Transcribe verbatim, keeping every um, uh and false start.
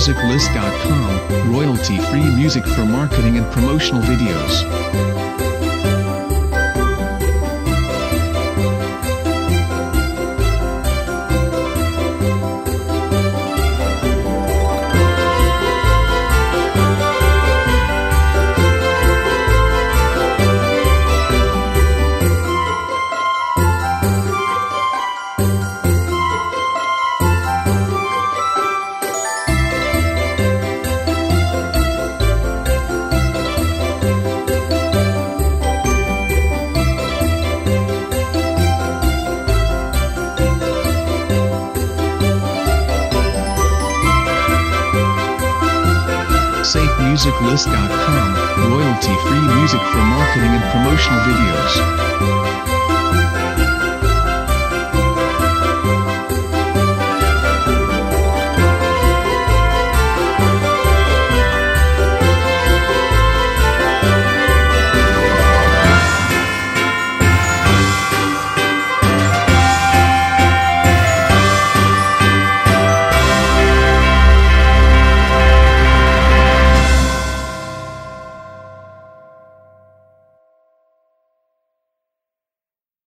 music list dot com, royalty-free music for marketing and promotional videos. safe music list dot com, royalty-free music for marketing and promotional videos.